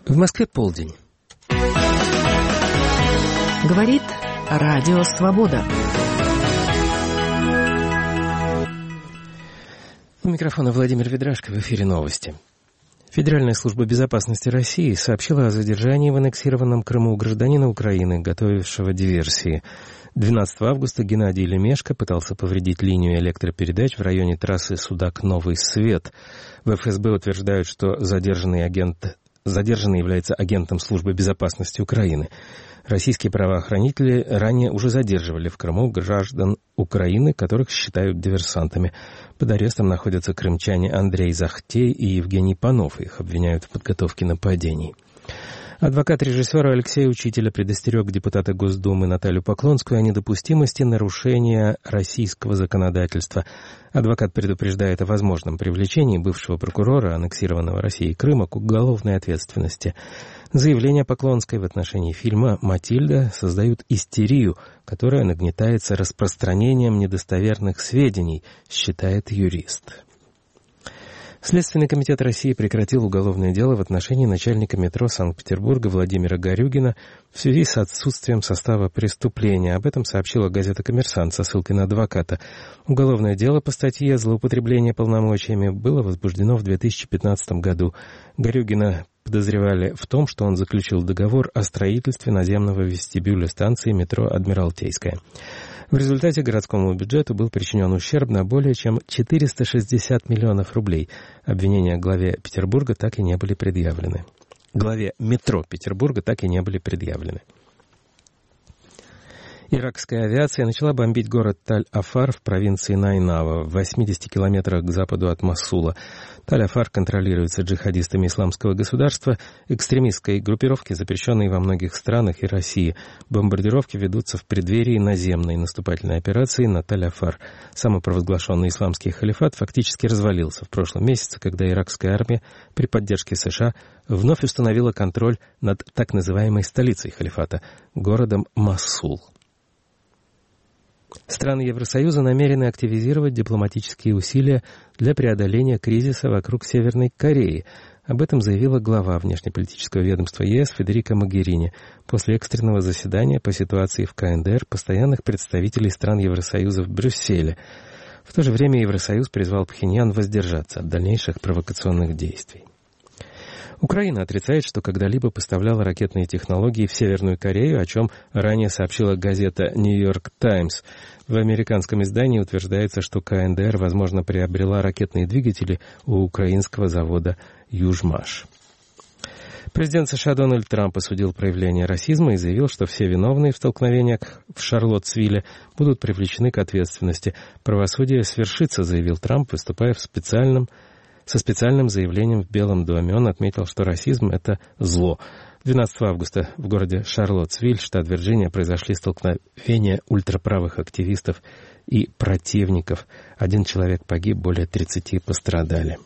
В Москве полдень. Говорит Радио Свобода. У микрофона Владимир Ведрашко, в эфире новости. Федеральная служба безопасности России сообщила о задержании в аннексированном Крыму гражданина Украины, готовившего диверсии. 12 августа Геннадий Лемешко пытался повредить линию электропередач в районе трассы Судак-Новый Свет. В ФСБ утверждают, что задержанный является агентом службы безопасности Украины. Российские правоохранители ранее уже задерживали в Крыму граждан Украины, которых считают диверсантами. Под арестом находятся крымчане Андрей Захтей и Евгений Панов. Их обвиняют в подготовке нападений. Адвокат режиссера Алексея Учителя предостерег депутата Госдумы Наталью Поклонскую о недопустимости нарушения российского законодательства. Адвокат предупреждает о возможном привлечении бывшего прокурора аннексированного Россией Крыма к уголовной ответственности. Заявления Поклонской в отношении фильма «Матильда» создают истерию, которая нагнетается распространением недостоверных сведений, считает юрист. Следственный комитет России прекратил уголовное дело в отношении начальника метро Санкт-Петербурга Владимира Горюгина в связи с отсутствием состава преступления. Об этом сообщила газета «Коммерсант» со ссылкой на адвоката. Уголовное дело по статье «Злоупотребление полномочиями» было возбуждено в 2015 году. Горюгина подозревали в том, что он заключил договор о строительстве наземного вестибюля станции метро «Адмиралтейская». В результате городскому бюджету был причинен ущерб на более чем 460 миллионов рублей. Обвинения главе Петербурга так и не были предъявлены. Главе метро Петербурга так и не были предъявлены. Иракская авиация начала бомбить город Таль-Афар в провинции Найнава, в 80 километрах к западу от Мосула. Таль-Афар контролируется джихадистами Исламского государства, экстремистской группировки, запрещенной во многих странах и России. Бомбардировки ведутся в преддверии наземной наступательной операции на Таль-Афар. Самопровозглашенный исламский халифат фактически развалился в прошлом месяце, когда иракская армия при поддержке США вновь установила контроль над так называемой столицей халифата, городом Мосул. Страны Евросоюза намерены активизировать дипломатические усилия для преодоления кризиса вокруг Северной Кореи. Об этом заявила глава внешнеполитического ведомства ЕС Федерика Могерини после экстренного заседания по ситуации в КНДР постоянных представителей стран Евросоюза в Брюсселе. В то же время Евросоюз призвал Пхеньян воздержаться от дальнейших провокационных действий. Украина отрицает, что когда-либо поставляла ракетные технологии в Северную Корею, о чем ранее сообщила газета «Нью-Йорк Таймс». В американском издании утверждается, что КНДР, возможно, приобрела ракетные двигатели у украинского завода «Южмаш». Президент США Дональд Трамп осудил проявление расизма и заявил, что все виновные в столкновениях в Шарлоттсвилле будут привлечены к ответственности. «Правосудие свершится», — заявил Трамп, выступая со специальным заявлением в Белом доме. Он отметил, что расизм — это зло. 12 августа в городе Шарлоттсвилл, штат Вирджиния, произошли столкновения ультраправых активистов и противников. 1 человек погиб, более 30 пострадали.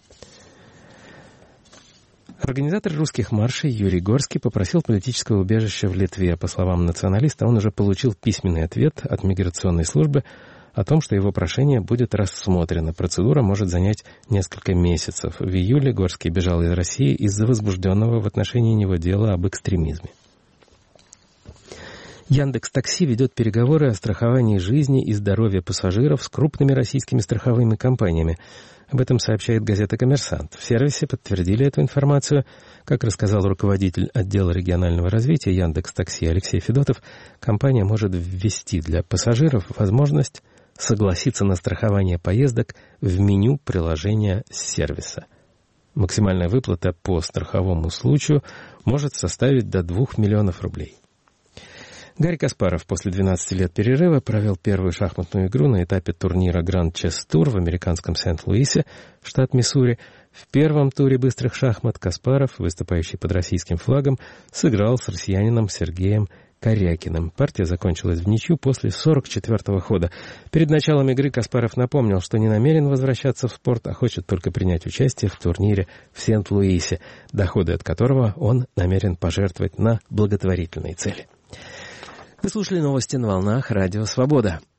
Организатор русских маршей Юрий Горский попросил политического убежища в Литве. По словам националиста, он уже получил письменный ответ от миграционной службы о том, что его прошение будет рассмотрено. Процедура может занять несколько месяцев. В июле Горский бежал из России из-за возбужденного в отношении него дела об экстремизме. Яндекс.Такси ведет переговоры о страховании жизни и здоровья пассажиров с крупными российскими страховыми компаниями. Об этом сообщает газета «Коммерсант». В сервисе подтвердили эту информацию. Как рассказал руководитель отдела регионального развития Яндекс.Такси Алексей Федотов, компания может ввести для пассажиров возможность согласиться на страхование поездок в меню приложения сервиса. Максимальная выплата по страховому случаю может составить до 2 миллионов рублей. Гарри Каспаров после 12 лет перерыва провел первую шахматную игру на этапе турнира Grand Chess Tour в американском Сент-Луисе, штат Миссури. В первом туре быстрых шахмат Каспаров, выступающий под российским флагом, сыграл с россиянином Сергеем Корякиным. Партия закончилась в ничью после 44-го хода. Перед началом игры Каспаров напомнил, что не намерен возвращаться в спорт, а хочет только принять участие в турнире в Сент-Луисе, доходы от которого он намерен пожертвовать на благотворительные цели. Вы слушали новости на волнах Радио Свобода.